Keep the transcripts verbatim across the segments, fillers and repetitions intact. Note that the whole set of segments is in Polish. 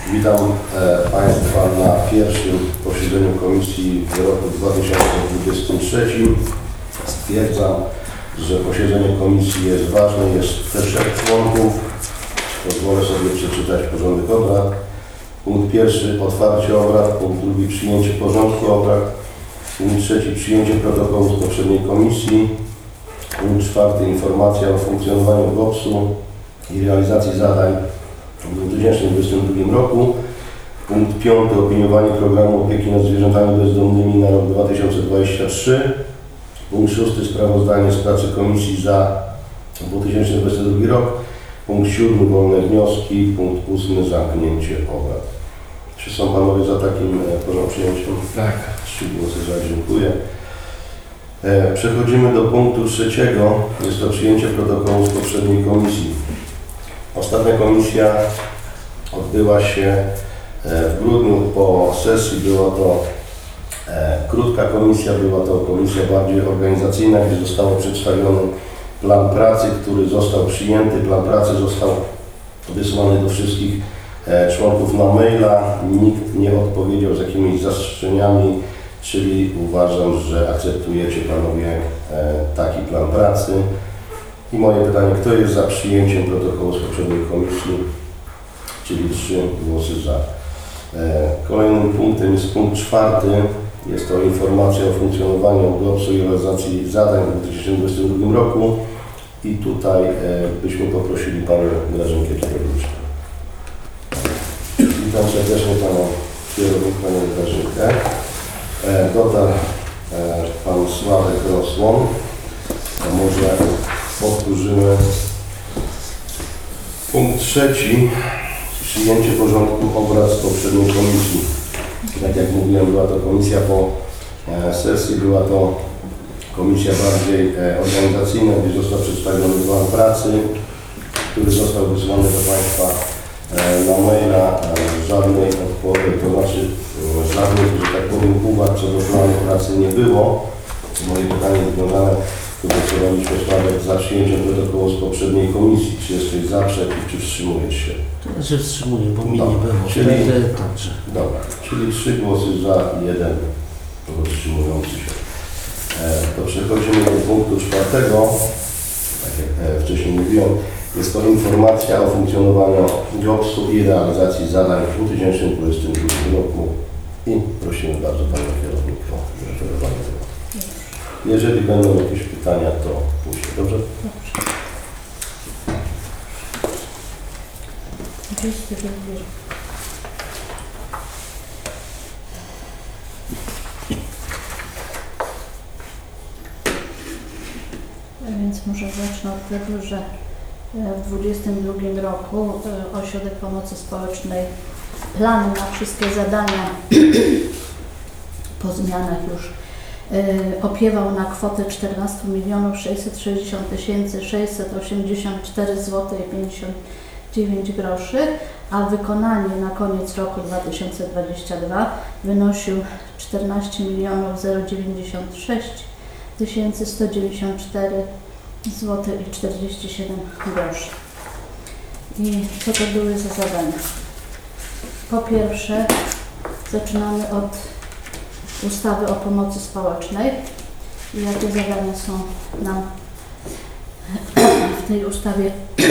Witam e, Państwa na pierwszym posiedzeniu Komisji w roku dwa tysiące dwudziestym trzecim. Stwierdzam, że posiedzenie Komisji jest ważne, jest te trzech członków. Pozwolę sobie przeczytać porządek obrad. Punkt pierwszy, otwarcie obrad. Punkt drugi, przyjęcie porządku obrad. Punkt trzeci, przyjęcie protokołu z poprzedniej komisji. Punkt czwarty, informacja o funkcjonowaniu G O P S u i realizacji zadań w dwa tysiące dwudziestym drugim roku. Punkt piąty, opiniowanie programu opieki nad zwierzętami bezdomnymi na rok dwa tysiące dwudziesty trzeci. Punkt szósty, sprawozdanie z pracy komisji za dwa tysiące dwudziesty drugi rok. Punkt siódmy, wolne wnioski. Punkt ósmy, zamknięcie obrad. Czy są Panowie za takim e, przyjęciem? Tak. Trzy głosy za, dziękuję. E, przechodzimy do punktu trzeciego. Jest to przyjęcie protokołu z poprzedniej komisji. Ostatnia komisja odbyła się w grudniu. Po sesji była to e, krótka komisja, była to komisja bardziej organizacyjna, gdzie został przedstawiony plan pracy, który został przyjęty. Plan pracy został wysłany do wszystkich e, członków na maila. Nikt nie odpowiedział z jakimiś zastrzeżeniami, czyli uważam, że akceptujecie Panowie e, taki plan pracy. I moje pytanie, kto jest za przyjęciem protokołu z poprzedniej komisji, czyli trzy głosy za. E, kolejnym punktem jest punkt czwarty. Jest to informacja o funkcjonowaniu G O P S u i realizacji zadań w dwa tysiące dwudziestym drugim roku. I tutaj e, byśmy poprosili Panią Grażynkę Kierowniczkę. Witam serdecznie Panią Kierownik, Panią Grażynkę. E, dotarł e, Pan Sławek Rosłon. A może powtórzymy. Punkt trzeci. Przyjęcie porządku obrad z poprzedniej komisji. Tak jak mówiłem, była to komisja po e, sesji, była to komisja bardziej e, organizacyjna, gdzie został przedstawiony plan pracy, który został wysłany do Państwa e, na maila. E, żadnej odpowiedzi, to znaczy e, żadnych, że tak powiem, uwag co do planu pracy nie było. Moje pytanie jest związane, głosowaliśmy sprawę za przyjęciem protokołu z poprzedniej komisji. Czy jesteś za, przeciw, czy wstrzymujesz się? To znaczy wstrzymuję, bo mi Dobra, nie było. czyli- Wtedy także. Dobra, czyli trzy głosy za, jeden wstrzymujący się. E, to przechodzimy do punktu czwartego. Tak jak e, wcześniej mówiłem, jest to informacja o funkcjonowaniu G O P S u i realizacji zadań w dwa tysiące dwudziestym drugim roku. I prosimy bardzo Panią Kierownik o referowanie tego. Jeżeli będą jakieś pytania, to później. Dobrze? Więc może zacznę od tego, że w dwudziestym drugim roku Ośrodek Pomocy Społecznej plany na wszystkie zadania po zmianach już opiewał na kwotę czternaście milionów sześćset sześćdziesiąt tysięcy sześćset osiemdziesiąt cztery złote i pięćdziesiąt dziewięć groszy, a wykonanie na koniec roku dwa tysiące dwudziestego drugiego wynosił czternaście milionów dziewięćdziesiąt sześć tysięcy sto dziewięćdziesiąt cztery złote i czterdzieści siedem groszy. I co to były za zadania? Po pierwsze, zaczynamy od ustawy o pomocy społecznej i jakie zadania są nam w tej ustawie,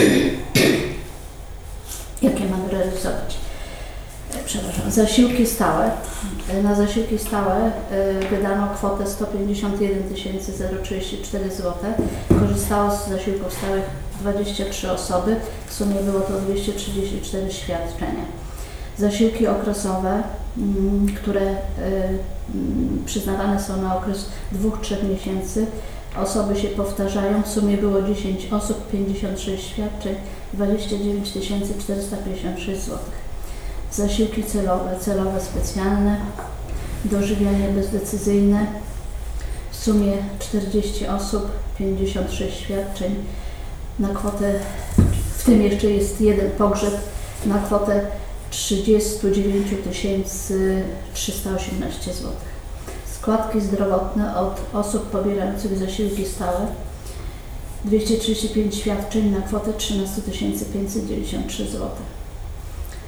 jakie mamy realizować. Przepraszam, zasiłki stałe. Na zasiłki stałe wydano kwotę sto pięćdziesiąt jeden tysięcy trzydzieści cztery złote. Korzystało z zasiłków stałych dwadzieścia trzy osoby. W sumie było to dwieście trzydzieści cztery świadczenia. Zasiłki okresowe, które przyznawane są na okres dwóch trzech miesięcy. Osoby się powtarzają. W sumie było dziesięć osób, pięćdziesiąt sześć świadczeń, dwadzieścia dziewięć tysięcy czterysta pięćdziesiąt sześć złotych. Zasiłki celowe, celowe specjalne, dożywianie bezdecyzyjne, w sumie czterdzieści osób, pięćdziesiąt sześć świadczeń, na kwotę, w tym jeszcze jest jeden pogrzeb, na kwotę trzydzieści dziewięć tysięcy trzysta osiemnaście złotych. Składki zdrowotne od osób pobierających zasiłki stałe, dwieście trzydzieści pięć świadczeń na kwotę trzynaście tysięcy pięćset dziewięćdziesiąt trzy złote.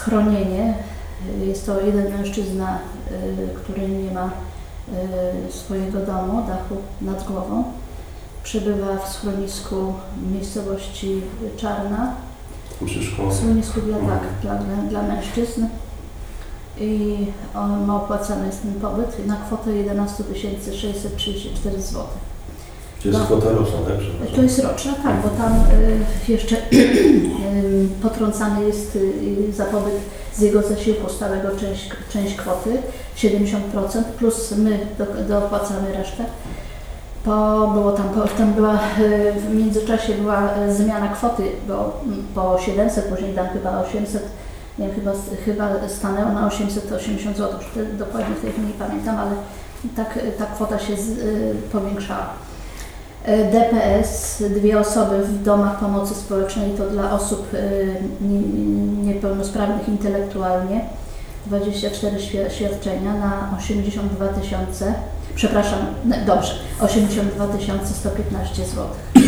schronienie. Jest to jeden mężczyzna, który nie ma swojego domu, dachu nad głową. Przebywa w schronisku w miejscowości Czarna. Przy szkole. W schronisku dla, tak, dla, dla mężczyzn. I on ma opłacany jest ten pobyt na kwotę jedenaście tysięcy sześćset trzydzieści cztery złote. To jest No. kwota roczna, tak? Przepraszam. To jest roczna, tak, bo tam y, jeszcze y, potrącany jest y, za pobyt z jego zasiłku stałego część, część kwoty, siedemdziesiąt procent, plus my do, dopłacamy resztę. Po, było tam, po, tam była, y, w międzyczasie była y, zmiana kwoty, bo mm, po siedemset, później tam chyba osiemset, nie wiem, chyba, chyba stanęło na osiemset osiemdziesiąt złotych, już te, dokładnie w tej chwili nie pamiętam, ale tak, ta kwota się z, y, powiększała. D P S, dwie osoby w domach pomocy społecznej, to dla osób niepełnosprawnych intelektualnie, dwadzieścia cztery świadczenia na osiemdziesiąt dwa tysiące, przepraszam, dobrze, osiemdziesiąt dwa tysiące sto piętnaście złotych.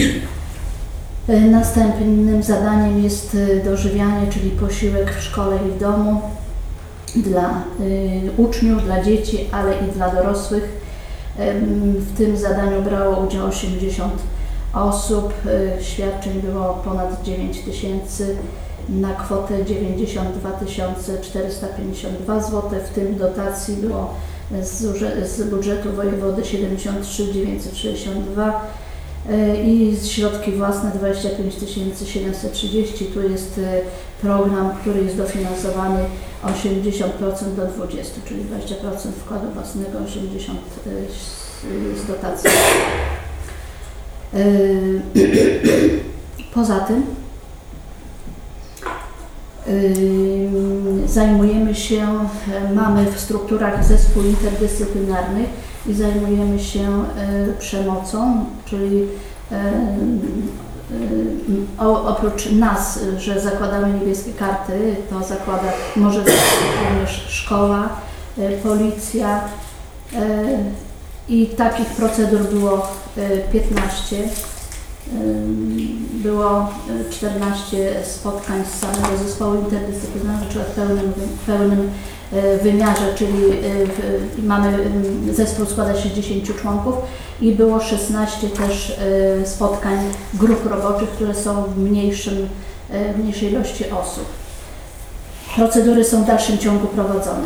Następnym zadaniem jest dożywianie, czyli posiłek w szkole i w domu dla uczniów, dla dzieci, ale i dla dorosłych. W tym zadaniu brało udział osiemdziesiąt osób, świadczeń było ponad dziewięć tysięcy na kwotę dziewięćdziesiąt dwa tysiące czterysta pięćdziesiąt dwa złote, w tym dotacji było z, z budżetu wojewody siedemdziesiąt trzy tysiące dziewięćset sześćdziesiąt dwa i z środki własne dwadzieścia pięć tysięcy siedemset trzydzieści. Tu jest program, który jest dofinansowany osiemdziesiąt procent do dwudziestu, czyli dwadzieścia procent wkładu własnego, osiemdziesiąt procent z dotacji. Poza tym zajmujemy się, mamy w strukturach zespół interdyscyplinarny i zajmujemy się przemocą, czyli O, oprócz nas, że zakładamy niebieskie karty, to zakłada, może również szkoła, policja i takich procedur było piętnaście. Było czternaście spotkań z samego zespołu interdyscyplinarnego, czyli w pełnym, pełnym wymiarze, czyli mamy, zespół składa się z dziesięciu członków i było szesnaście też spotkań grup roboczych, które są w mniejszym, w mniejszej ilości osób. Procedury są w dalszym ciągu prowadzone.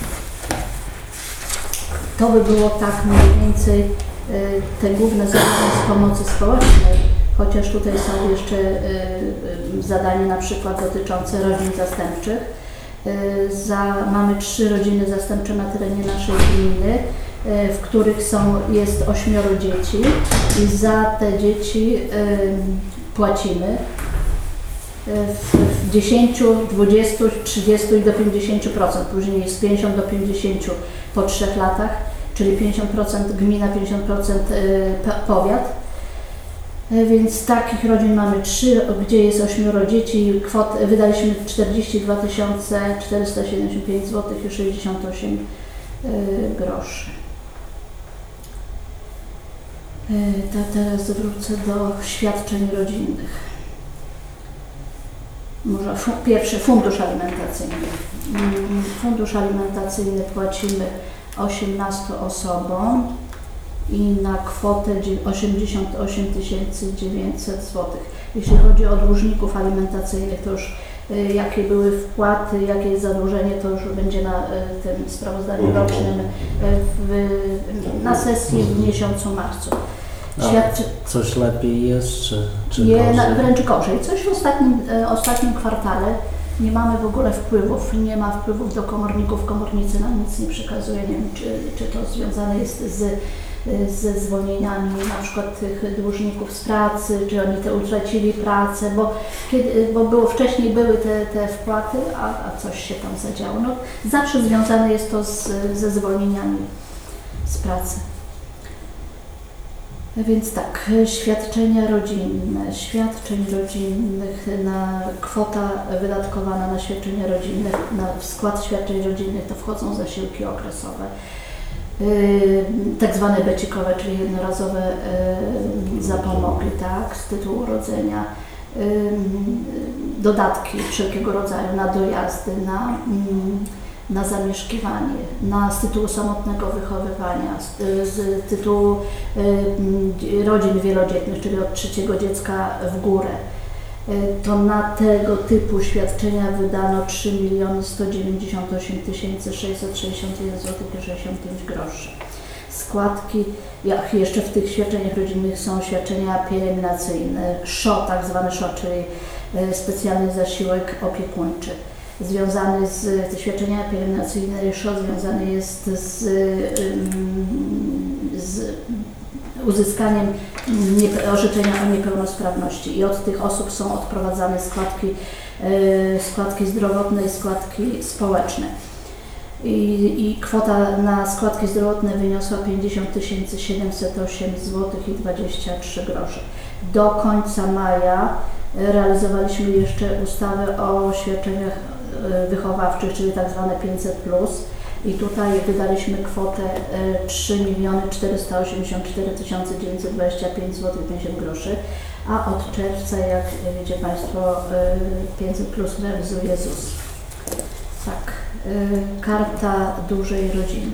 To by było tak mniej więcej te główne zadania z pomocy społecznej, chociaż tutaj są jeszcze zadania na przykład dotyczące rodzin zastępczych. Za, mamy trzy rodziny zastępcze na terenie naszej gminy, w których są, jest ośmioro dzieci i za te dzieci płacimy w dziesięciu, dwudziestu, trzydziestu i do pięćdziesięciu procent, później jest pięćdziesiąt do pięćdziesięciu po trzech latach, czyli pięćdziesiąt procent gmina, pięćdziesiąt procent powiat. Więc takich rodzin mamy trzy, gdzie jest ośmioro dzieci. Kwot, wydaliśmy czterdzieści dwa tysiące czterysta siedemdziesiąt pięć złotych i sześćdziesiąt osiem groszy. To teraz wrócę do świadczeń rodzinnych. Może fu, pierwszy fundusz alimentacyjny. Fundusz alimentacyjny płacimy osiemnastu osobom i na kwotę osiemdziesiąt osiem tysięcy dziewięćset złotych. Jeśli chodzi o dłużników alimentacyjnych, to już y, jakie były wpłaty, jakie jest zadłużenie, to już będzie na y, tym sprawozdaniu Mhm. rocznym y, w, na sesji w miesiącu marcu. Świadczy... Coś lepiej jest, czy, czy Nie, gorzej? na, wręcz gorzej. Coś w ostatnim, y, ostatnim kwartale. Nie mamy w ogóle wpływów, nie ma wpływów do komorników, komornicy nam nic nie przekazują. Nie wiem, czy, czy to związane jest z ze zwolnieniami na przykład tych dłużników z pracy, czy oni te utracili pracę, bo, kiedy, bo było, wcześniej były te, te wpłaty, a, a coś się tam zadziało. No, zawsze związane jest to z, ze zwolnieniami z pracy. Więc tak, świadczenia rodzinne, świadczeń rodzinnych, na kwota wydatkowana na świadczenia rodzinne, na skład świadczeń rodzinnych to wchodzą zasiłki okresowe, Yy, tak zwane becikowe, czyli jednorazowe yy, zapomogi, tak, z tytułu urodzenia, ym, dodatki wszelkiego rodzaju na dojazdy, na, ym, na zamieszkiwanie, na z tytułu samotnego wychowywania, z, z tytułu ym, rodzin wielodzietnych, czyli od trzeciego dziecka w górę. To na tego typu świadczenia wydano trzy miliony sto dziewięćdziesiąt osiem tysięcy sześćset sześćdziesiąt jeden złotych i sześćdziesiąt pięć groszy. Składki, jak jeszcze w tych świadczeniach rodzinnych są świadczenia pielęgnacyjne, sz o, tak zwany sz o, czyli specjalny zasiłek opiekuńczy. Związany z te świadczenia pielęgnacyjne sz o związany jest z, z uzyskaniem nie, orzeczenia o niepełnosprawności i od tych osób są odprowadzane składki, yy, składki zdrowotne i składki społeczne. I, i kwota na składki zdrowotne wyniosła pięćdziesiąt tysięcy siedemset osiem złotych i dwadzieścia trzy grosze. Do końca maja realizowaliśmy jeszcze ustawę o świadczeniach wychowawczych, czyli tak zwane pięćset plus. I tutaj wydaliśmy kwotę trzy miliony czterysta osiemdziesiąt cztery tysiące dziewięćset dwadzieścia pięć złotych i pięćdziesiąt groszy, a od czerwca, jak wiecie Państwo, pięćset plus realizuje Z U S. Tak, karta dużej rodziny.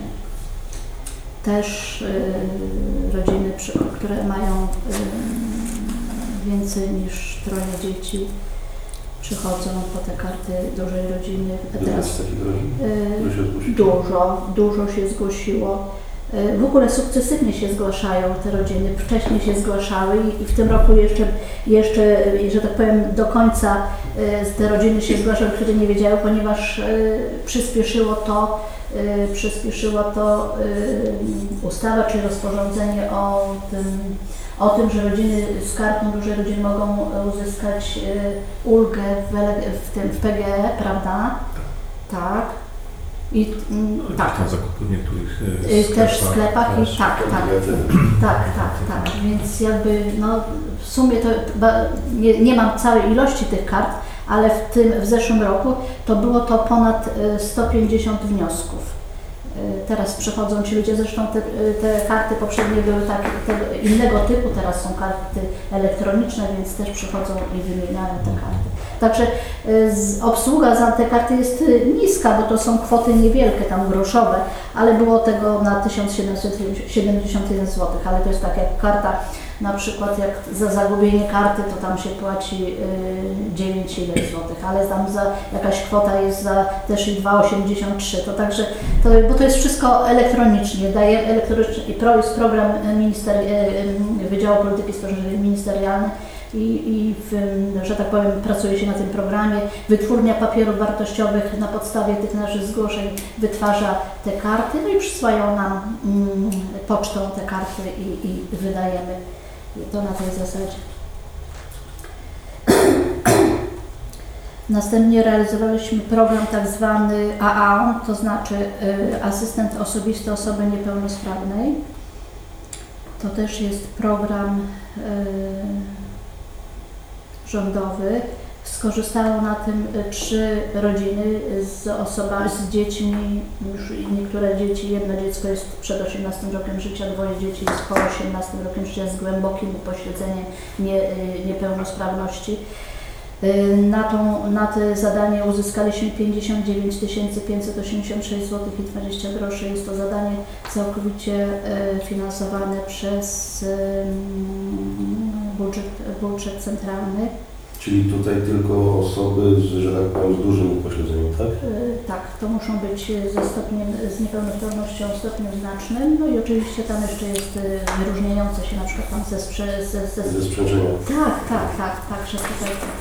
Też rodziny, które mają więcej niż troje dzieci, przychodzą po te karty dużej rodziny. Teraz takich rodzin, które się zgłosiły? Dużo, dużo się zgłosiło. W ogóle sukcesywnie się zgłaszają te rodziny, wcześniej się zgłaszały i w tym roku jeszcze, jeszcze, że tak powiem, do końca te rodziny się zgłaszały, które nie wiedziały, ponieważ przyspieszyło to, przyspieszyło to ustawa czy rozporządzenie o tym, o tym, że rodziny z kartą dużej rodziny mogą uzyskać ulgę w, w tym w P G E, prawda? Tak. I mm, tak. Tam zakupy w niektórych sklepach. Też w sklepach i też. tak, tak, tak, tak, tak. Więc jakby no w sumie to nie, nie mam całej ilości tych kart, ale w tym w zeszłym roku to było to ponad sto pięćdziesiąt wniosków. Teraz przychodzą ci ludzie, zresztą te, te karty poprzednie były takie, te, innego typu, teraz są karty elektroniczne, więc też przychodzą i wymieniają te karty. Także z, obsługa za te karty jest niska, bo to są kwoty niewielkie, tam groszowe, ale było tego na tysiąc siedemset siedemdziesiąt jeden złotych, ale to jest tak jak karta, na przykład jak za zagubienie karty, to tam się płaci dziewięć złotych, ale tam za jakaś kwota jest za też i dwa osiemdziesiąt trzy, to także, to, bo to jest wszystko elektronicznie, daje elektronicznie i pro, jest program minister, Wydziału Polityki Społecznej Ministerialny i, i w, że tak powiem, pracuje się na tym programie. Wytwórnia papierów wartościowych na podstawie tych naszych zgłoszeń wytwarza te karty, no i przysyłają nam mm, pocztą te karty i, i wydajemy. I to na tej zasadzie. Następnie realizowaliśmy program tak zwany A A O, to znaczy y, asystent osobisty osoby niepełnosprawnej. To też jest program y, rządowy. Skorzystało na tym trzy rodziny z osobami, z dziećmi, już niektóre dzieci, jedno dziecko jest przed osiemnastym rokiem życia, dwoje dzieci jest po osiemnastym rokiem życia z głębokim upośledzeniem nie, niepełnosprawności. Na, tą, na to zadanie uzyskaliśmy pięćdziesiąt dziewięć tysięcy pięćset osiemdziesiąt sześć złotych i dwadzieścia groszy. Jest to zadanie całkowicie finansowane przez budżet, budżet centralny. Czyli tutaj tylko osoby z, że tak powiem, z dużym upośledzeniem, tak? Yy, tak, to muszą być ze stopniem, z niepełnosprawnością stopniem znacznym, no i oczywiście tam jeszcze jest yy, wyróżniające się na przykład tam ze, sprze, ze, ze, Ze sprzężenia. Tak, tak, tak, tak, że tutaj to.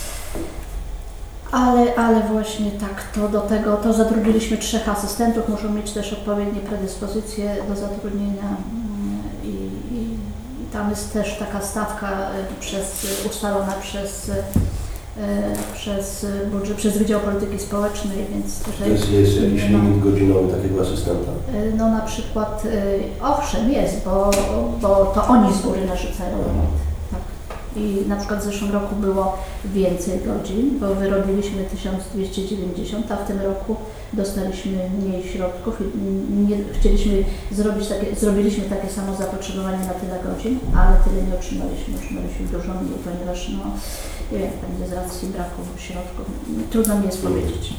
Ale, ale właśnie tak, to do tego, to zatrudniliśmy trzech asystentów, muszą mieć też odpowiednie predyspozycje do zatrudnienia yy, i, i tam jest też taka stawka przez, ustalona przez, e, przez budżet, przez Wydział Polityki Społecznej, więc tutaj... To jest, jest jakiś limit godzinowy takiego asystenta? No na przykład, owszem jest, bo, bo to oni z góry narzucają limit. Tak. I na przykład w zeszłym roku było więcej godzin, bo wyrobiliśmy tysiąc dwieście dziewięćdziesiąt, a w tym roku dostaliśmy mniej środków i nie, chcieliśmy zrobić takie, zrobiliśmy takie samo zapotrzebowanie na tyle godzin, ale tyle nie otrzymaliśmy, otrzymaliśmy dużo mniej, ponieważ no, Nie wiem, będzie z racji braku środków. Trudno mi jest powiedzieć.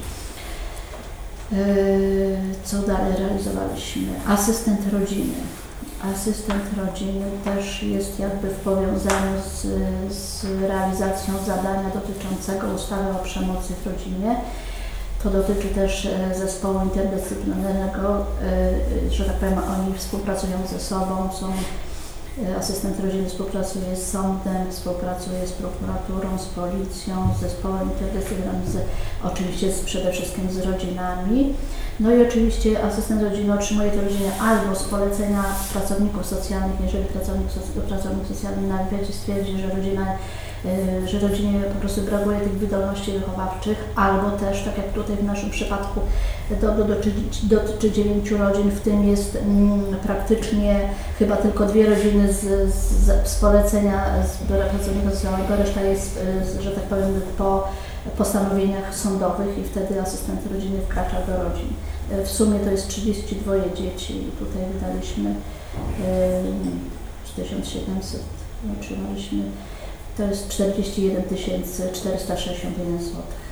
Co dalej realizowaliśmy? Asystent rodziny. Asystent rodziny też jest jakby w powiązaniu z, z realizacją zadania dotyczącego ustawy o przemocy w rodzinie. To dotyczy też zespołu interdyscyplinarnego, że tak powiem, oni współpracują ze sobą, są, asystent rodziny współpracuje z sądem, współpracuje z prokuraturą, z policją, z zespołem interdyscyplinarnym, z, oczywiście z, przede wszystkim z rodzinami. No i oczywiście asystent rodziny otrzymuje te rodziny albo z polecenia pracowników socjalnych, jeżeli pracownik, pracownik socjalny na wywiadzie stwierdzi, że rodzina że rodzinie po prostu brakuje tych wydolności wychowawczych, albo też, tak jak tutaj w naszym przypadku, do, do, dotyczy, dotyczy dziewięciu rodzin, w tym jest mm, praktycznie chyba tylko dwie rodziny z, z, z polecenia z pracownika socjalnego, reszta jest, że tak powiem, po postanowieniach sądowych i wtedy asystent rodziny wkracza do rodzin. W sumie to jest trzydzieści dwa dzieci i tutaj wydaliśmy tysiąc siedemset, otrzymaliśmy. To jest czterdzieści jeden tysięcy czterysta sześćdziesiąt jeden złotych.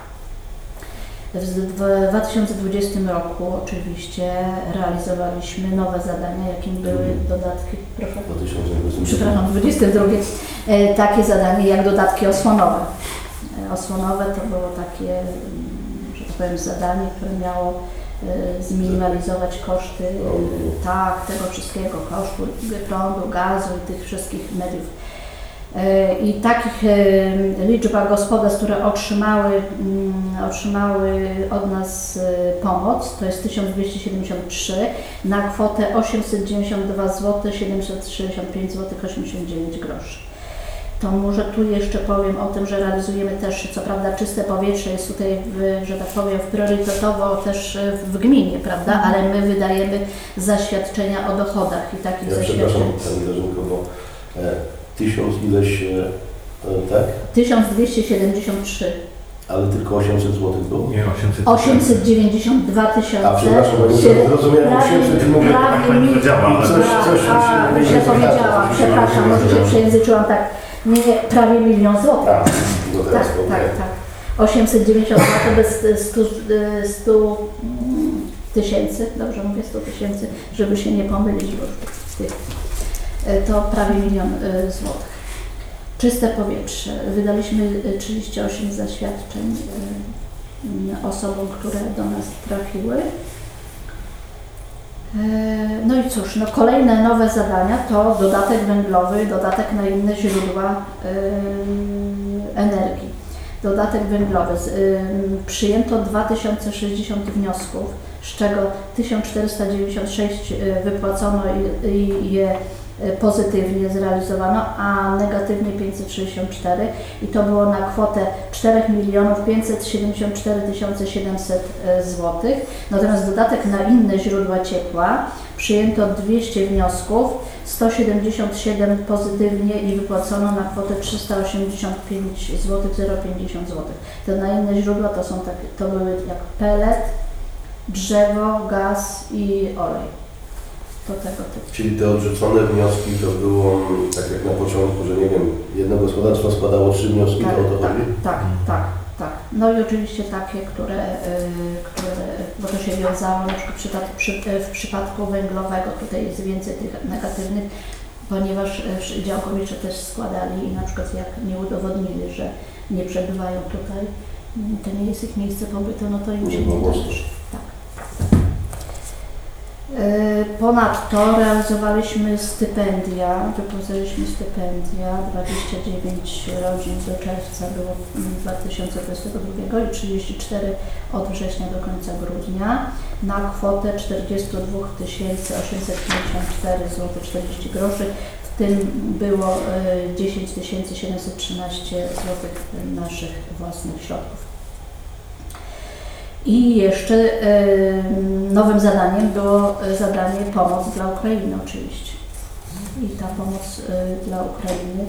W dwa tysiące dwudziestym roku oczywiście realizowaliśmy nowe zadania, jakim były dodatki, proszę, przepraszam, w dwudziestym drugim e, takie zadanie jak dodatki osłonowe. E, osłonowe to było takie, że tak powiem, zadanie, które miało e, zminimalizować koszty, e, tak, tego wszystkiego, kosztu prądu, gazu i tych wszystkich mediów. I takich liczba gospodarstw, które otrzymały, otrzymały od nas pomoc, to jest tysiąc dwieście siedemdziesiąt trzy na kwotę osiemset dziewięćdziesiąt dwa złote siedemset sześćdziesiąt pięć złotych osiemdziesiąt dziewięć groszy. To może tu jeszcze powiem o tym, że realizujemy też, co prawda, czyste powietrze jest tutaj, w, że tak powiem, priorytetowo też w gminie, prawda, ale my wydajemy zaświadczenia o dochodach i takich ja zaświadczeń. Przepraszam, Pani Grażynko, bo e, tysiąc ileś, e, tak? tysiąc dwieście siedemdziesiąt trzy. Ale tylko osiemset złotych było? Nie, osiemset. osiemset dziewięćdziesiąt dwa tysiące. A przepraszam, bo nie zrozumiałem osiemset i mówię, prawie Pani mi- powiedziała, ale coś, coś A, mi się źle powiedziałam, przepraszam, może się przejęzyczyłam, tak, nie, nie, prawie milion złotych. A, no Tak, teraz tak, powiem. tak. osiemset dziewięćdziesiąt dwa to bez stu tysięcy, dobrze mówię, stu tysięcy, żeby się nie pomylić, bo w tych, to prawie milion y, złotych. Czyste powietrze. Wydaliśmy trzydzieści osiem zaświadczeń y, osobom, które do nas trafiły. No i cóż, no kolejne nowe zadania to dodatek węglowy, dodatek na inne źródła y, energii. Dodatek węglowy. Y, przyjęto dwa tysiące sześćdziesiąt wniosków, z czego tysiąc czterysta dziewięćdziesiąt sześć wypłacono i, i je pozytywnie zrealizowano, a negatywnie pięćset sześćdziesiąt cztery i to było na kwotę cztery miliony pięćset siedemdziesiąt cztery tysiące siedemset złotych. Natomiast dodatek na inne źródła ciepła przyjęto dwieście wniosków, sto siedemdziesiąt siedem pozytywnie i wypłacono na kwotę trzysta osiemdziesiąt pięć złotych pięćdziesiąt złotych. Te na inne źródła to są takie, to były jak pelet, drzewo, gaz i olej. Do tego typu. Czyli te odrzucone wnioski to było tak jak na początku, że nie wiem, jedno gospodarstwo składało trzy wnioski, Tak, to o to tak, chodzi? tak, tak, tak. No i oczywiście takie, które, y, które bo to się wiązało na przykład w przypadku, przy, w przypadku węglowego, tutaj jest więcej tych negatywnych, ponieważ y, działkowicze też składali i na przykład jak nie udowodnili, że nie przebywają tutaj, to nie jest ich miejsce pobytu, no to im się nie należy. Tak. Ponadto realizowaliśmy stypendia, wypłacaliśmy stypendia, dwadzieścia dziewięć rodzin do czerwca było dwa tysiące dwudziestego drugiego i trzydzieści cztery od września do końca grudnia na kwotę czterdzieści dwa tysiące osiemset pięćdziesiąt cztery złotych czterdzieści groszy, w tym było dziesięć tysięcy siedemset trzynaście złotych naszych własnych środków. I jeszcze y, nowym zadaniem było zadanie pomoc dla Ukrainy oczywiście. I ta pomoc y, dla Ukrainy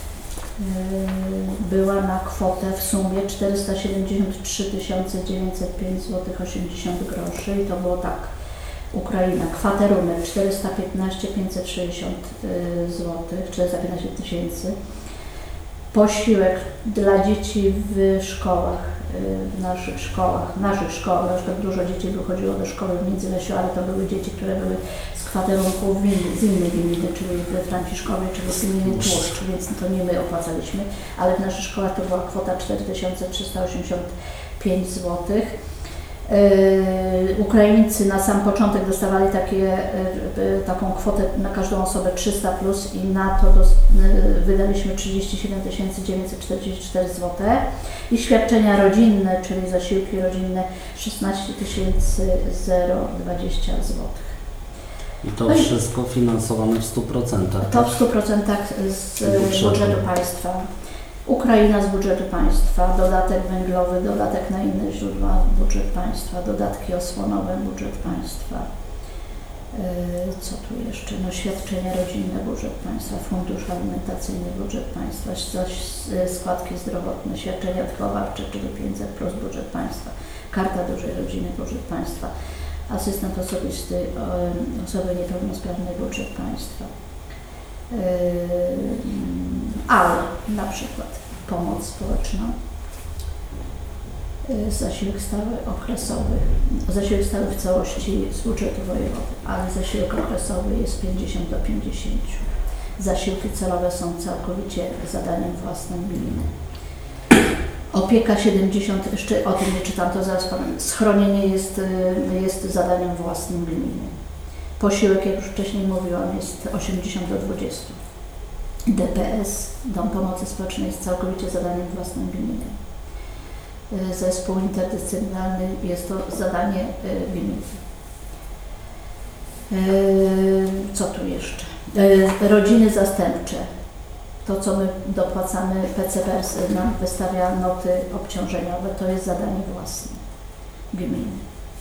y, była na kwotę w sumie czterysta siedemdziesiąt trzy tysiące dziewięćset pięć złotych osiemdziesiąt groszy i to było tak. Ukraina, kwaterunek czterysta piętnaście tysięcy pięćset sześćdziesiąt złotych, czterysta piętnaście tysięcy. posiłek dla dzieci w szkołach, w naszych szkołach, w naszych szkołach, na przykład dużo dzieci wychodziło do szkoły w Międzylesiu, ale to były dzieci, które były z kwaterunków z innej gminy, czyli we Franciszkowie, czyli z gminy Tłuszcz, więc to nie my opłacaliśmy, ale w naszych szkołach to była kwota cztery tysiące trzysta osiemdziesiąt pięć złotych. Yy, Ukraińcy na sam początek dostawali takie, yy, taką kwotę na każdą osobę trzysta plus i na to dos, yy, wydaliśmy trzydzieści siedem tysięcy dziewięćset czterdzieści cztery złote i świadczenia rodzinne, czyli zasiłki rodzinne szesnaście tysięcy dwadzieścia złotych. I to No i- wszystko finansowane w stu procentach. To w stu procentach z yy, Budżetu. budżetu państwa. Ukraina z budżetu państwa, dodatek węglowy, dodatek na inne źródła, budżet państwa, dodatki osłonowe, budżet państwa. Yy, Co tu jeszcze? No, świadczenia rodzinne, budżet państwa, fundusz alimentacyjny, budżet państwa, zaś składki zdrowotne, świadczenia wychowawcze, czyli pięćset plus, budżet państwa, karta dużej rodziny, budżet państwa, asystent osobisty yy, osoby niepełnosprawnej, budżet państwa. Yy, ale na przykład pomoc społeczna, yy, zasiłek stały okresowy, zasiłek stały w całości z budżetu wojewody, ale zasiłek okresowy jest pięćdziesiąt do pięćdziesięciu. Zasiłki celowe są całkowicie zadaniem własnym gminy. Opieka siedemdziesiąt, jeszcze o tym nie czytam, to zaraz powiem. Schronienie jest, yy, jest zadaniem własnym gminy. Posiłek, jak już wcześniej mówiłam, jest osiemdziesiąt do dwudziestu. D P S, Dom Pomocy Społecznej, jest całkowicie zadaniem własnym gminy. Zespół interdyscyplinarny jest to zadanie gminy. Co tu jeszcze? Rodziny zastępcze. To, co my dopłacamy, P C P S nam wystawia noty obciążeniowe, to jest zadanie własne gminy.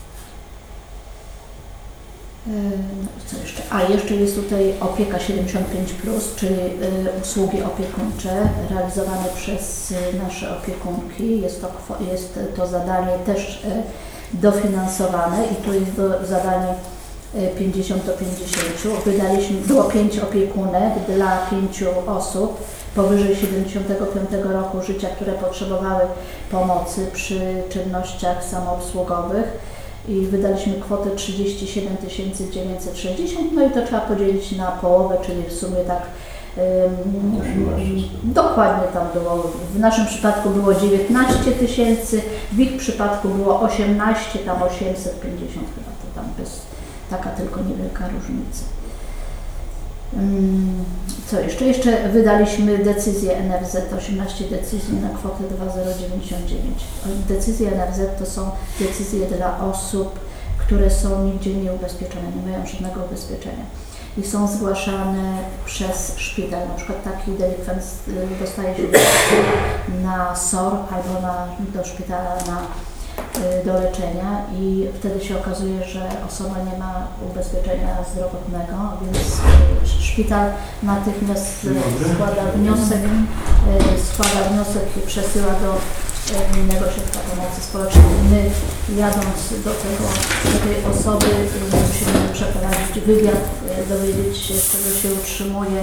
No, co jeszcze? A jeszcze jest tutaj opieka siedemdziesiąt pięć plus, czyli y, usługi opiekuńcze realizowane przez y, nasze opiekunki. Jest to, jest to zadanie też y, dofinansowane i tu jest do, zadanie y, pięćdziesiąt do pięćdziesięciu. Wydaliśmy, było pięć opiekunek dla pięciu osób powyżej siedemdziesiątego piątego roku życia, które potrzebowały pomocy przy czynnościach samoobsługowych. I wydaliśmy kwotę trzydzieści siedem tysięcy dziewięćset sześćdziesiąt, no i to trzeba podzielić na połowę, czyli w sumie tak um, dokładnie tam było, w naszym przypadku było dziewiętnaście tysięcy, w ich przypadku było osiemnaście, tam osiemset pięćdziesiąt chyba, to tam bez, taka tylko niewielka różnica. Um, co jeszcze? Jeszcze wydaliśmy decyzję N F Z, osiemnaście decyzji na kwotę dwa tysiące dziewięćdziesiąt dziewięć. Decyzje N F Z to są decyzje dla osób, które są nigdzie nieubezpieczone, nie mają żadnego ubezpieczenia i są zgłaszane przez szpital. Na przykład taki delikwent dostaje się na S O R albo na, do szpitala na do leczenia i wtedy się okazuje, że osoba nie ma ubezpieczenia zdrowotnego, więc szpital natychmiast składa wniosek, składa wniosek i przesyła do Gminnego Ośrodka Pomocy Społecznej. My, jadąc do, tego, do tej osoby, musimy przeprowadzić wywiad, dowiedzieć się, z czego się utrzymuje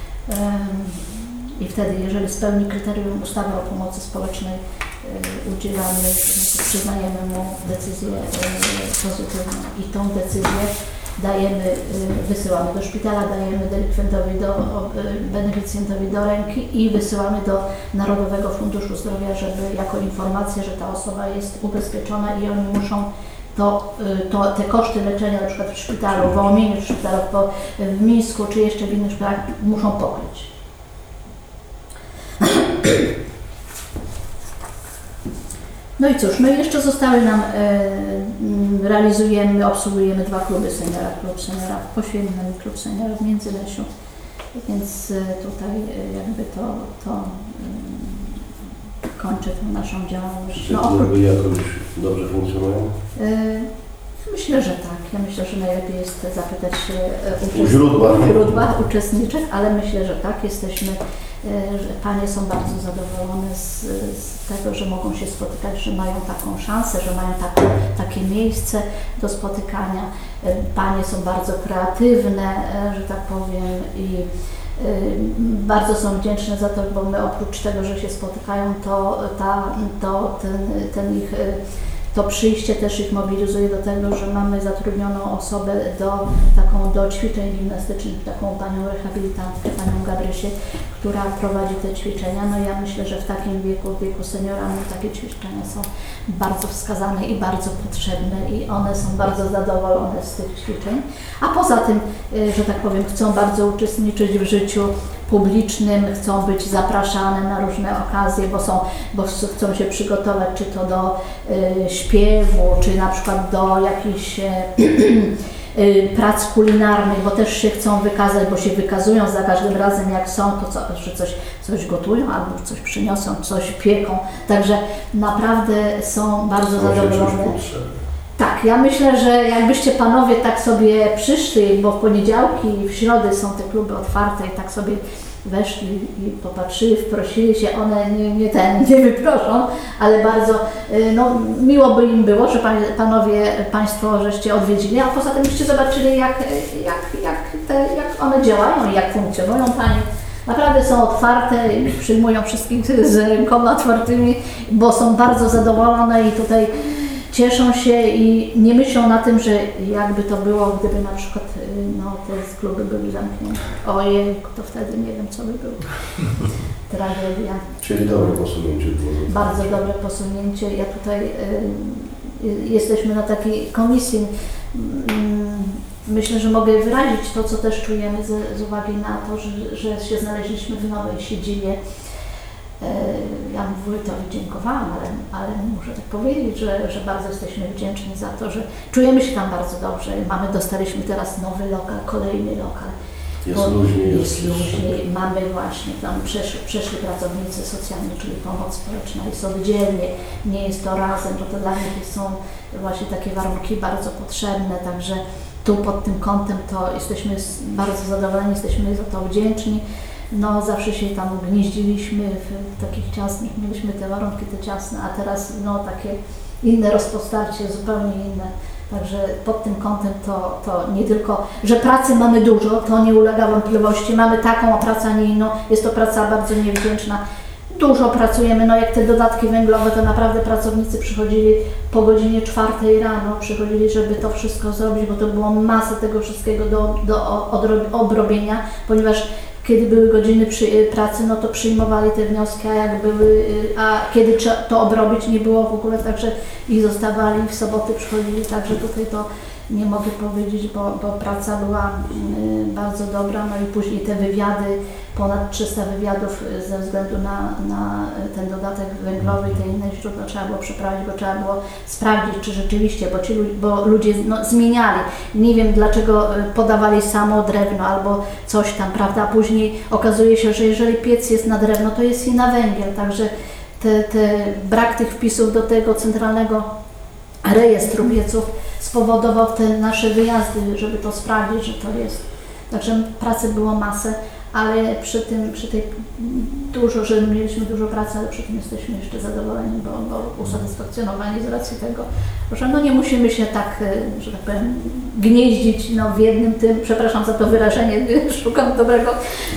i wtedy, jeżeli spełni kryterium ustawy o pomocy społecznej, udzielamy, przyznajemy mu decyzję pozytywną i tą decyzję dajemy, wysyłamy do szpitala, dajemy delikwentowi, do, beneficjentowi do ręki i wysyłamy do Narodowego Funduszu Zdrowia, żeby jako informację, że ta osoba jest ubezpieczona i oni muszą to, to, te koszty leczenia na przykład w szpitalu, w Wołominie, w szpitalu w Mińsku czy jeszcze w innych szpitalach muszą pokryć. No i cóż, no i jeszcze zostały nam, e, realizujemy, obsługujemy dwa kluby seniora, klub seniora w Poświętnym i klub seniora w Międzylesiu, więc e, tutaj e, jakby to, to e, kończy tą naszą działalność. Czy No, te oprócz, kluby jakoś dobrze funkcjonują? e, myślę, że tak. Ja myślę, że najlepiej jest zapytać się e, U źródła. u źródła uczestniczek, ale myślę, że tak, jesteśmy, że panie są bardzo zadowolone z, z tego, że mogą się spotykać, że mają taką szansę, że mają takie, takie miejsce do spotykania. Panie są bardzo kreatywne, że tak powiem, i Bardzo są wdzięczne za to, bo my oprócz tego, że się spotykają, to, ta, to ten, ten ich, to przyjście też ich mobilizuje do tego, że mamy zatrudnioną osobę do, taką, do ćwiczeń gimnastycznych, taką panią rehabilitantkę, panią Gabrysię, która prowadzi te ćwiczenia. No ja myślę, że w takim wieku, w wieku seniora, no, takie ćwiczenia są bardzo wskazane i bardzo potrzebne i one są bardzo zadowolone z tych ćwiczeń. A poza tym, że tak powiem, chcą bardzo uczestniczyć w życiu publicznym, chcą być zapraszane na różne okazje, bo, są, bo chcą się przygotować czy to do y, śpiewu, czy na przykład do jakichś y, prac kulinarnych, bo też się chcą wykazać, bo się wykazują za każdym razem jak są, to co, że coś, coś gotują albo coś przyniosą, coś pieką. Także naprawdę są bardzo zadowolone. Tak, ja myślę, że jakbyście panowie tak sobie przyszli, bo w poniedziałki i w środę są te kluby otwarte i tak sobie weszli i popatrzyli, wprosili się, one nie, nie ten, nie wyproszą, ale bardzo no, miło by im było, że pan, panowie, państwo żeście odwiedzili, a poza tym byście zobaczyli jak, jak, jak, te, jak one działają i jak funkcjonują panie. Naprawdę są otwarte i przyjmują wszystkich z rękoma otwartymi, bo są bardzo zadowolone i tutaj cieszą się i nie myślą na tym, że jakby to było, gdyby na przykład no, te kluby były zamknięte. Ojej, to wtedy nie wiem, co by było. Tragedia. Czyli dobre posunięcie było. Bardzo dobre posunięcie. Ja tutaj y, jesteśmy na takiej komisji. Y, myślę, że mogę wyrazić to, co też czujemy z, z uwagi na to, że, że się znaleźliśmy w nowej siedzibie. Ja wójtowi dziękowałam, ale, ale muszę tak powiedzieć, że, że bardzo jesteśmy wdzięczni za to, że czujemy się tam bardzo dobrze. Mamy, dostaliśmy teraz nowy lokal, kolejny lokal. Jest luźniej. Jest luźniej. Mamy właśnie tam przeszli, przeszli pracownicy socjalni, czyli pomoc społeczna, jest oddzielnie, nie jest to razem, bo to dla nich są właśnie takie warunki bardzo potrzebne, także tu pod tym kątem to jesteśmy bardzo zadowoleni, jesteśmy za to wdzięczni. No zawsze się tam gnieździliśmy w takich ciasnych, mieliśmy te warunki te ciasne, a teraz no takie inne rozpostarcie, zupełnie inne. Także pod tym kątem to, to nie tylko, że pracy mamy dużo, to nie ulega wątpliwości, mamy taką, a praca nie inną, jest to praca bardzo niewdzięczna. Dużo pracujemy, no jak te dodatki węglowe, to naprawdę pracownicy przychodzili po godzinie czwartej rano, przychodzili, żeby to wszystko zrobić, bo to było masę tego wszystkiego do, do obrobienia, ponieważ kiedy były godziny przy, pracy, no to przyjmowali te wnioski, a jak były, a kiedy trzeba to obrobić nie było w ogóle, także ich zostawali, w soboty przychodzili, także tutaj to nie mogę powiedzieć, bo, bo praca była y, bardzo dobra, no i później te wywiady, ponad trzysta wywiadów ze względu na, na ten dodatek węglowy i te inne źródła trzeba było przeprowadzić, bo trzeba było sprawdzić, czy rzeczywiście, bo, ci, bo ludzie no, zmieniali. Nie wiem dlaczego podawali samo drewno albo coś tam, prawda, a później okazuje się, że jeżeli piec jest na drewno, to jest i na węgiel, także te, te brak tych wpisów do tego centralnego rejestru pieców spowodował te nasze wyjazdy, żeby to sprawdzić, że to jest. Także pracy było masę, ale przy tym, przy tej dużo, że mieliśmy dużo pracy, ale przy tym jesteśmy jeszcze zadowoleni, bo, bo usatysfakcjonowani z racji tego, że no nie musimy się tak, że tak powiem, gnieździć no, w jednym tym, przepraszam za to wyrażenie, szukam dobrego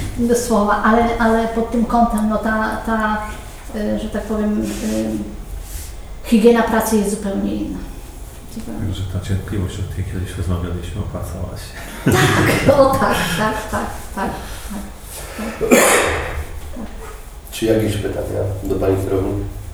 słowa, ale, ale pod tym kątem no ta, ta że tak powiem, higiena pracy jest zupełnie inna. Także ta cierpliwość, o której kiedyś rozmawialiśmy, opłacała się. Tak, o tak, tak, tak, tak, tak, tak, tak. Czy jakieś pytania do Pani Kierownik?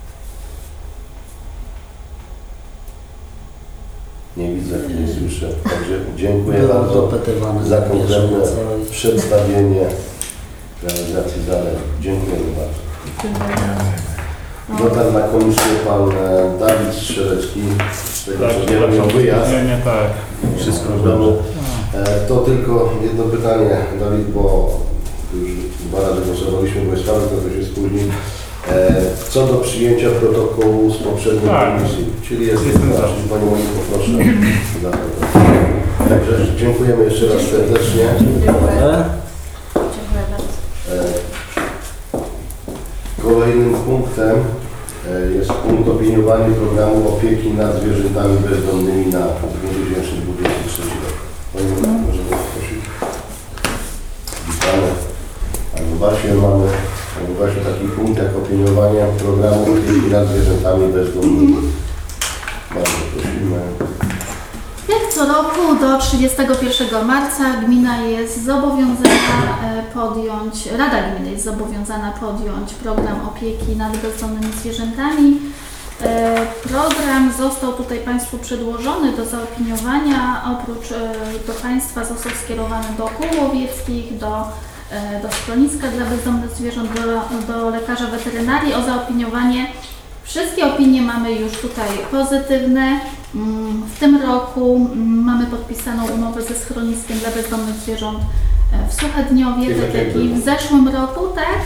Nie widzę, nie słyszę. Także dziękuję Było bardzo dopytywane za na konkretne bieżąco i- przedstawienie realizacji zadań. Dziękujemy bardzo. Dotarł na komisję Pan e, Dawid Strzelecki, z tego co wiem, miał wyjazd. Nie, nie, tak. Wszystko w domu. E, to tylko jedno pytanie, Dawid, bo już dwa razy głosowaliśmy w Westfalu, to też jest później. E, co do przyjęcia protokołu z poprzedniej Tak. komisji, czyli jest Jestem za. czyli Panią Monikę proszę za to. Także dziękujemy jeszcze raz serdecznie. Dziękuję. E? Dziękuję bardzo. E, Kolejnym punktem e, jest punkt opiniowanie programu opieki nad zwierzętami bezdomnymi na dwa tysiące dwudziesty trzeci rok. Panie Marku, możemy prosić. Witamy. Basie mamy właśnie taki punkt jak opiniowanie programu opieki nad zwierzętami bezdomnymi. Bardzo prosimy. Jak co roku do trzydziestego pierwszego marca gmina jest zobowiązana e, podjąć, Rada Gminy jest zobowiązana podjąć program opieki nad bezdomnymi zwierzętami. E, Program został tutaj Państwu przedłożony do zaopiniowania. Oprócz e, do Państwa został skierowany do kół łowieckich, do, e, do schroniska dla bezdomnych zwierząt, do, do lekarza weterynarii o zaopiniowanie. Wszystkie opinie mamy już tutaj pozytywne. Mm, W tym roku mm, mamy podpisaną umowę ze schroniskiem dla bezdomnych zwierząt e, w Suchedniowie, I tak tak jak jakby. i w zeszłym roku, tak?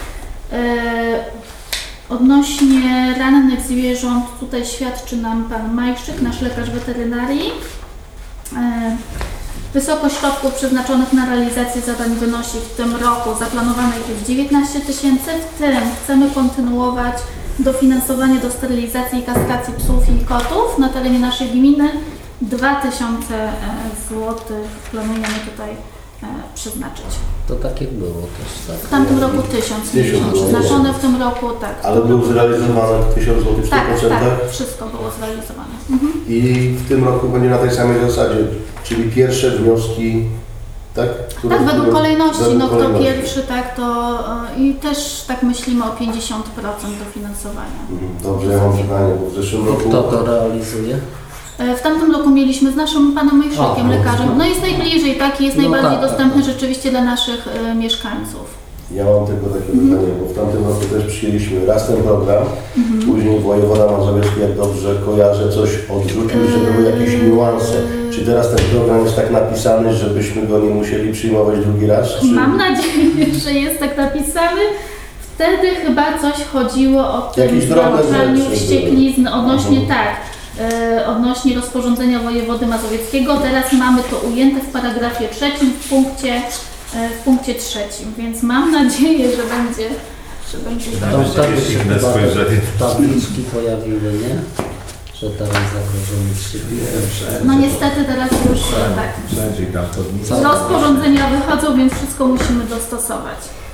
E, Odnośnie rannych zwierząt, tutaj świadczy nam Pan Majszczyk, nasz lekarz weterynarii. E, Wysokość środków przeznaczonych na realizację zadań wynosi w tym roku, zaplanowanych jest dziewiętnaście tysięcy, w tym chcemy kontynuować dofinansowanie do sterylizacji i kastracji psów i kotów na terenie naszej gminy. dwa tysiące złotych planujemy tutaj e, przeznaczyć. To tak jak było też, tak? W tamtym roku tysiąc Tysiąc przeznaczone, w tym roku tak. w Ale tym był roku- zrealizowany tysiąc złotych w stu Tak, procentach tak, wszystko było zrealizowane. Mhm. i w tym roku będzie na tej samej zasadzie, czyli pierwsze wnioski, tak? Które- Tak, według które- kolejności, według no kto kolejności. pierwszy, tak, to e, i też tak myślimy o pięćdziesiąt procent dofinansowania. Mhm, Dobrze, ja mam pytanie, bo w zeszłym roku... Kto to realizuje? E, W tamtym roku mieliśmy z naszym panem Majszczykiem, A, lekarzem. No jest najbliżej, tak, i jest No najbardziej tak, tak, dostępny tak. rzeczywiście dla naszych e, mieszkańców. Ja mam tylko takie Mhm. pytanie, bo w tamtym roku też przyjęliśmy raz ten program, Mhm. później wojewoda mazowiecki, jak dobrze kojarzę, coś odrzucił, że były jakieś Eee. niuanse. Czy teraz ten program jest tak napisany, żebyśmy go nie musieli przyjmować drugi raz? Czy... Mam nadzieję, że jest tak napisany. Wtedy chyba coś chodziło o tym Jakieś drobne zwalczaniu rzeczy wścieklizn odnośnie Mhm. tak, e, odnośnie rozporządzenia wojewody mazowieckiego. Teraz mamy to ujęte w paragrafie trzecim w punkcie, e, w punkcie trzecim, więc mam nadzieję, że będzie, że będzie Tam dobrze. wtedy się Inne chyba te spojrzenie. tabliczki pojawiły, nie? Że teraz zagrożony wścieklizną. No niestety teraz już e, tak. Wszędzie i tam to Z rozporządzenia wychodzą, więc wszystko musimy dostosować.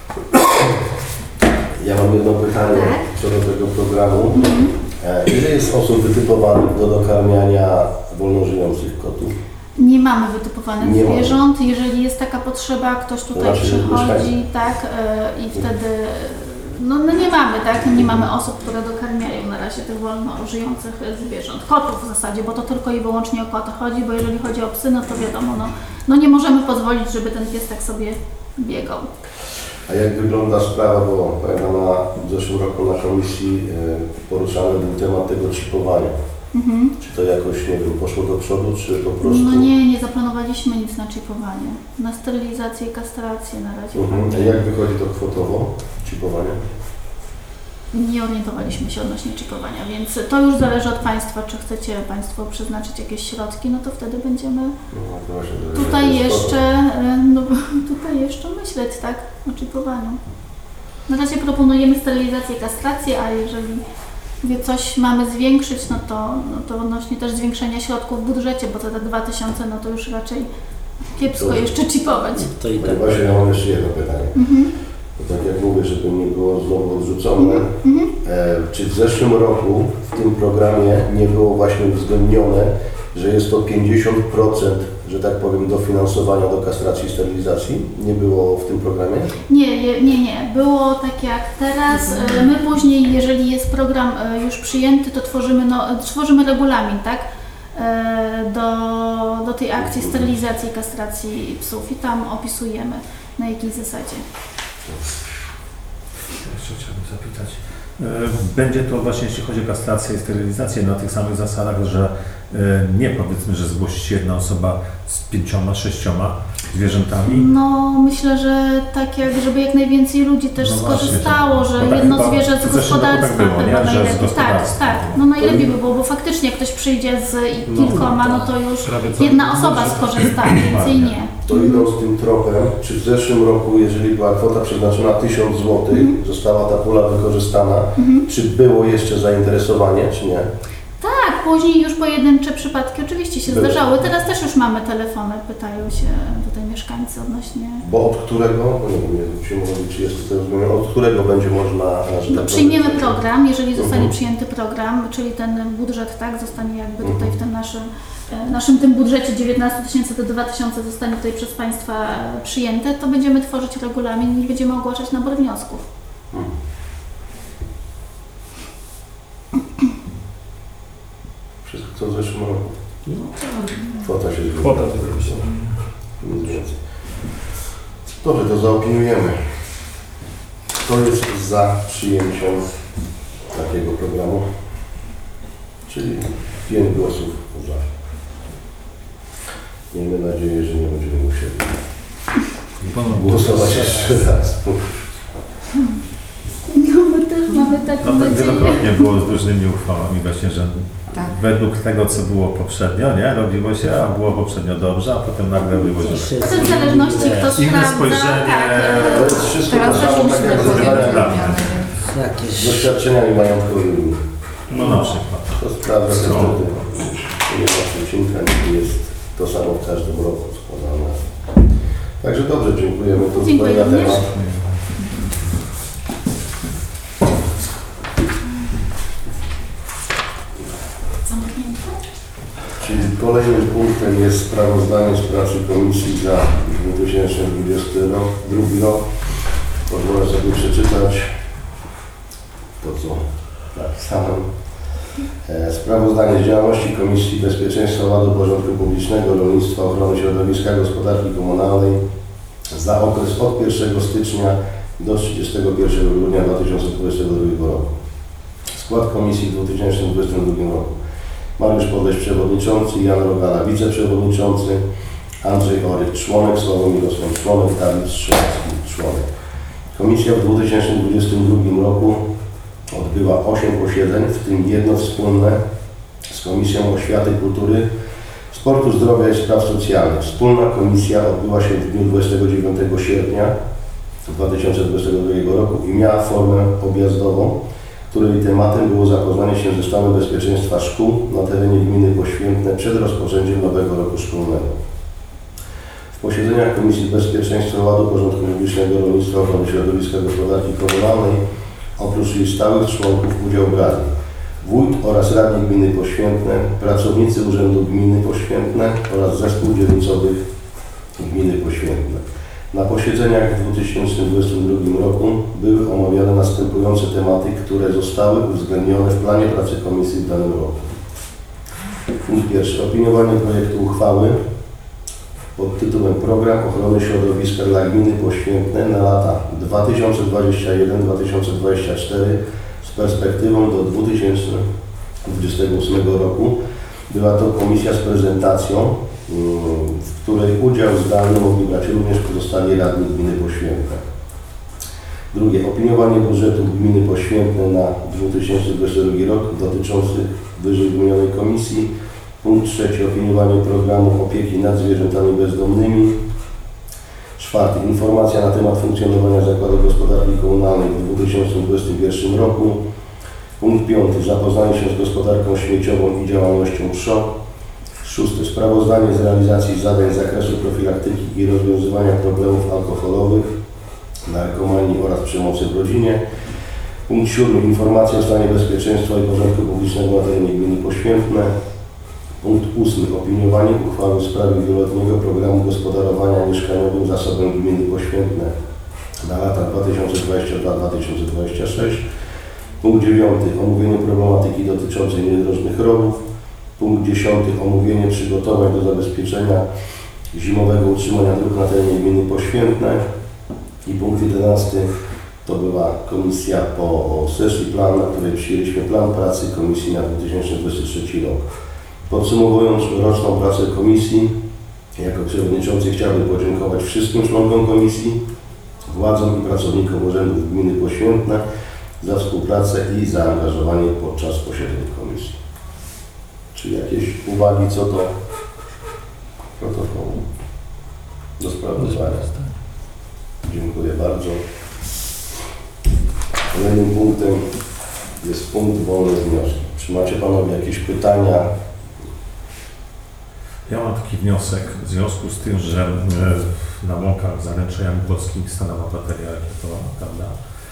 Ja mam jedno pytanie Tak. co do tego programu. Mhm. E, Ile jest osób wytypowanych do dokarmiania wolno żyjących kotów? Nie mamy wytypowanych Nie ma. zwierząt. Jeżeli jest taka potrzeba, ktoś tutaj Znaczy, przychodzi, mieszkańcy. tak, e, i wtedy no, no nie mamy, tak, nie mamy osób, które dokarmiają na razie tych wolno żyjących zwierząt. Kotów w zasadzie, bo to tylko i wyłącznie o koty chodzi, bo jeżeli chodzi o psy, no to wiadomo, no, no nie możemy pozwolić, żeby ten pies tak sobie biegał. A jak wygląda sprawa, bo pamiętam na, w zeszłym roku na komisji e, poruszany był temat tego chipowania. Mhm. Czy to jakoś, nie wiem, poszło do przodu, czy po prostu... No nie, nie zaplanowaliśmy nic na chipowanie. Na sterylizację i kastrację na razie. Mhm. A jak wychodzi to kwotowo, chipowanie? Nie orientowaliśmy się odnośnie chipowania, więc to już zależy od Państwa, czy chcecie Państwo przeznaczyć jakieś środki, no to wtedy będziemy No, to właśnie zależy, tutaj jak jest jeszcze, e, no, tutaj jeszcze myśleć, tak, o chipowaniu. Na razie proponujemy sterylizację i kastrację, a jeżeli wie coś mamy zwiększyć, no to, no to odnośnie też zwiększenia środków w budżecie, bo to te dwa tysiące, no to już raczej kiepsko Dobrze. jeszcze chipować. To i tak. Panie Basie, ja mam jeszcze jedno pytanie. Mhm. Bo tak jak mówię, żeby nie było znowu odrzucone, Mhm. e, czy w zeszłym roku w tym programie nie było właśnie uwzględnione, że jest to pięćdziesiąt procent, że tak powiem, dofinansowania do kastracji i sterylizacji? Nie było w tym programie? Nie, je- nie, nie. Było tak jak teraz. E, My później, jeżeli jest program e, już przyjęty, to tworzymy, no, e, tworzymy regulamin, tak? E, Do, do tej akcji sterylizacji i kastracji psów i tam opisujemy, na jakiej zasadzie. Jeszcze chciałbym zapytać. E, Będzie to właśnie, jeśli chodzi o kastrację i sterylizację, na tych samych zasadach, że e, nie powiedzmy, że zgłosi się jedna osoba z pięcioma, sześcioma zwierzętami. No, myślę, że tak jak, żeby jak najwięcej ludzi też No właśnie, skorzystało, że bo tak jedno chyba zwierzę w z zeszłym roku tak gospodarstwa było, nie? chyba Że z najlepiej. Tak, gospodarstwa. tak. No najlepiej by było, bo faktycznie jak ktoś przyjdzie z No, kilkoma, no to już prawie co- jedna osoba skorzysta, więcej nie. To idąc tym tropem, czy w zeszłym roku, jeżeli była kwota przeznaczona tysiąc złotych, została ta pula wykorzystana, Mhm. czy było jeszcze zainteresowanie, czy nie? Tak, później już pojedyncze przypadki oczywiście się Były. zdarzały. Teraz też już mamy telefony, pytają się tutaj mieszkańcy odnośnie... Bo od którego, bo nie wiem, nie musimy mówić, czy jest tutaj rozumienie, od którego będzie można... że No, tak przyjmiemy powiem, program, jeżeli zostanie Mhm. przyjęty program, czyli ten budżet, tak, zostanie jakby tutaj w tym naszym, e, naszym tym budżecie dziewiętnaście tysięcy do dwa tysiące zostanie tutaj przez Państwa e, przyjęte, to będziemy tworzyć regulamin i będziemy ogłaszać nabór wniosków. Hmm. Wszystko co w zeszłym roku. No, Kwota się zgadza. Kwota rzeczywiście. Nic więcej. Dobrze, to zaopiniujemy. Kto jest za przyjęciem takiego programu? Czyli pięć głosów za. Miejmy nadzieję, że nie będziemy musieli głosować jeszcze raz. No my też mamy taką No tak nadzieję. wielokrotnie było z różnymi uchwałami właśnie, że Tak. według tego, co było poprzednio, nie? Robiło się, a było poprzednio dobrze, a potem nagle było źle. ciszy, To w zależności kto Inne sprawdza, spojrzenie. tak, To jest wszystko Teraz to też samo, tak różne jak z powiedzenia wyborami. zmiany. Jakieś... Z doświadczeniami majątkowymi. No na przykład. To sprawdza Co? niestety. Nie ma przecinka, nie jest to samo w każdym roku składane. Także dobrze, dziękujemy. To Dziękuję zupełnie na również. temat. Zamknięte? Czyli kolejnym punktem jest sprawozdanie z pracy komisji za dwa tysiące dwudziesty rok, drugi rok. Pozwolę sobie przeczytać to, co napisałem. E, Sprawozdanie z działalności Komisji Bezpieczeństwa, Ładu, Porządku Publicznego, Rolnictwa, Ochrony Środowiska, Gospodarki Komunalnej za okres od pierwszego stycznia do trzydziestego pierwszego grudnia dwa tysiące dwudziestego drugiego roku. Skład komisji w dwa tysiące dwudziestym drugim roku. Mariusz Podleś przewodniczący, Jan Rogala wiceprzewodniczący, Andrzej Orych członek, Sławomir Rosman członek, Dawid Strzelski członek. Komisja w dwa tysiące dwudziestym drugim roku odbyła osiem posiedzeń, w tym jedno wspólne z Komisją Oświaty, Kultury, Sportu, Zdrowia i Spraw Socjalnych. Wspólna komisja odbyła się w dniu dwudziestego dziewiątego sierpnia dwa tysiące dwudziestego drugiego roku i miała formę objazdową, której tematem było zapoznanie się ze stanem bezpieczeństwa szkół na terenie gminy Poświętne przed rozpoczęciem nowego roku szkolnego. W posiedzeniach Komisji Bezpieczeństwa, Ładu, Porządku Publicznego, Rolnictwa, Ochrony Środowiska, Gospodarki Komunalnej oprócz jej stałych członków udział brali wójt oraz radni gminy Poświętne, pracownicy Urzędu Gminy Poświętne oraz zespół dzielnicowych gminy Poświętne. Na posiedzeniach w dwa tysiące dwudziestym drugim roku były omawiane następujące tematy, które zostały uwzględnione w planie pracy komisji w danym roku. Punkt pierwszy. Opiniowanie projektu uchwały pod tytułem Program Ochrony Środowiska dla Gminy Poświętne na lata dwa tysiące dwudziesty pierwszy do dwa tysiące dwudziestego czwartego z perspektywą do dwa tysiące dwudziestego ósmego roku. Była to komisja z prezentacją, w której udział zdalny mogli brać również pozostali radni gminy Poświętne. Drugie. Opiniowanie budżetu gminy Poświętne na dwa tysiące dwudziesty drugi rok dotyczących wyżej wymienionej komisji. Punkt trzeci. Opiniowanie programu opieki nad zwierzętami bezdomnymi. Czwarty. Informacja na temat funkcjonowania Zakładu Gospodarki Komunalnej w dwa tysiące dwudziestym pierwszym roku. Punkt piąty. Zapoznanie się z gospodarką śmieciową i działalnością P S Z O. Szósty. Sprawozdanie z realizacji zadań z zakresu profilaktyki i rozwiązywania problemów alkoholowych, narkomanii oraz przemocy w rodzinie. Punkt siódmy. Informacja o stanie bezpieczeństwa i porządku publicznego na terenie gminy Poświętne. Punkt ósmy. Opiniowanie uchwały w sprawie wieloletniego programu gospodarowania mieszkaniowym zasobem gminy Poświętne na lata dwa tysiące dwudziesty drugi do dwa tysiące dwudziestego szóstego. Punkt dziewiąty. Omówienie problematyki dotyczącej niedrożnych rowów. Punkt dziesiąty. Omówienie przygotowań do zabezpieczenia zimowego utrzymania dróg na terenie gminy Poświętne. I punkt jedenasty. To była komisja po sesji plan, na której przyjęliśmy plan pracy komisji na dwa tysiące dwudziesty trzeci rok. Podsumowując roczną pracę komisji, jako przewodniczący chciałbym podziękować wszystkim członkom komisji, władzom i pracownikom urzędów gminy Poświętne za współpracę i zaangażowanie podczas posiedzeń komisji. Czy jakieś uwagi co do protokołu? Do sprawozdania. Dziękuję bardzo. Kolejnym punktem jest punkt wolny wnioski. Czy macie Panowie jakieś pytania? Ja mam taki wniosek w związku z tym, że e, na łąkach Zaręcza Janigowskich stanęła bateria rakietowa, prawda?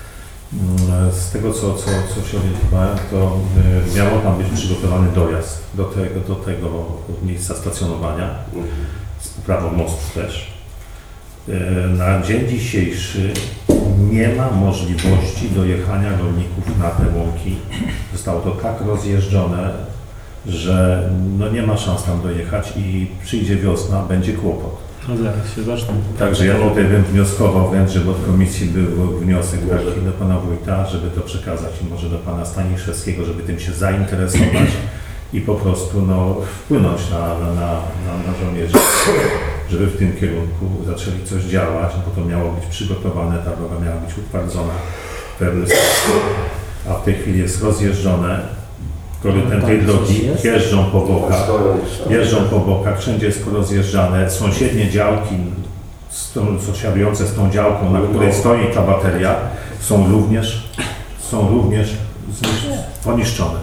Mm, Z tego, co, co, co się orientowałem, to e, miało tam być przygotowany dojazd do tego, do tego miejsca stacjonowania, z poprawą mostu też. E, Na dzień dzisiejszy nie ma możliwości dojechania rolników na te łąki. Zostało to tak rozjeżdżone, że no nie ma szans tam dojechać i przyjdzie wiosna, będzie kłopot. No zaraz się zaczną. Także ja tutaj bym wnioskował wręcz, żeby od komisji był wniosek taki do pana wójta, żeby to przekazać i może do pana Staniszewskiego, żeby tym się zainteresować i po prostu no, wpłynąć na, na, na, na, na żołnierzy, żeby w tym kierunku zaczęli coś działać, bo to miało być przygotowane, ta droga miała być utwardzona w pewny sposób, a w tej chwili jest rozjeżdżone. Korytem tej drogi jeżdżą po bokach, jeżdżą po bokach, wszędzie jest porozjeżdżane. Sąsiednie działki, z tą, sąsiadujące z tą działką, na której stoi ta bateria, są również, są również zniszczone, poniszczone.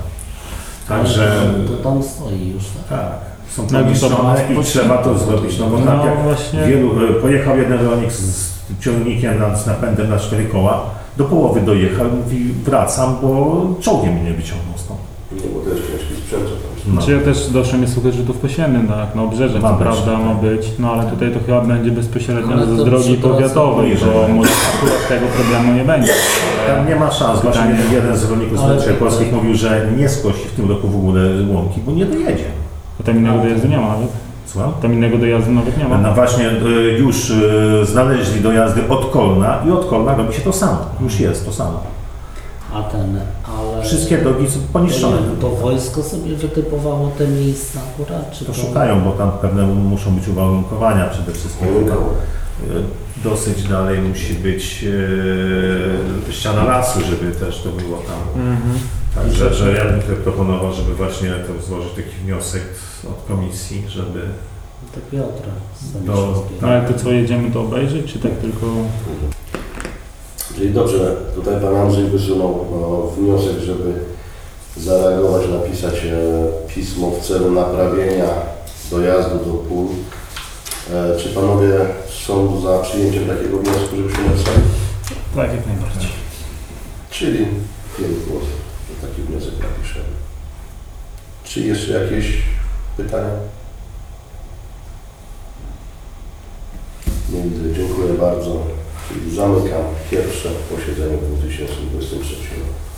Także Ale to, to tam stoi już, tak? tak, są No i poniszczone to- i trzeba to zrobić. No bo No tak jak właśnie. wielu, pojechał jeden rolnik z, z ciągnikiem na, z napędem na cztery koła, do połowy dojechał i mówi wracam, bo czołgiem mnie wyciągnął stąd. Nie, bo to jest ciężki sprzęt, co tam jest. No. Znaczy ja też doszłem jest słuchać rzutów poświętnych, tak, na obrzeżach, Ma co być, prawda tak. ma być, no ale tutaj to chyba będzie bezpośrednio Ale z to drogi przy drodze powiatowej, bliżej. bo może akurat tego problemu nie będzie. Tam nie ma szans. Właśnie Pytanie. jeden z rolników z Ale Węgrzech tutaj- Polskich mówił, że nie skosi w tym roku w ogóle łąki, bo nie dojedzie. Bo tam innego dojazdu nie ma nawet. Słucham? Tam innego dojazdu nawet nie ma. No właśnie y, już y, znaleźli dojazdy od Kolna i od Kolna robi się to samo. Już jest to samo. A ten, ale... Wszystkie drogi są poniszczone. To wojsko sobie wytypowało te miejsca akurat, czy To szukają, bo tam pewne muszą być uwarunkowania przede wszystkim. Tam, y, dosyć dalej musi być y, ściana lasu, żeby też to było tam. Mhm. Także że ja bym tutaj proponował, żeby właśnie to złożyć taki wniosek od komisji, żeby To Piotra Do- Staniszewskiego. No ale to co, jedziemy to obejrzeć, czy tak tylko... Czyli dobrze, tutaj Pan Andrzej wysunął no, wniosek, żeby zareagować, napisać e, pismo w celu naprawienia dojazdu do pól. E, czy Panowie są za przyjęciem takiego wniosku, żebyśmy napisali? Tak, jak najbardziej. Czyli pięć głosów, że taki wniosek napiszemy. Czy jeszcze jakieś pytania? Nie widzę, dziękuję bardzo. Czyli zamykam pierwsze posiedzenie w dwa tysiące dwudziestym trzecim roku.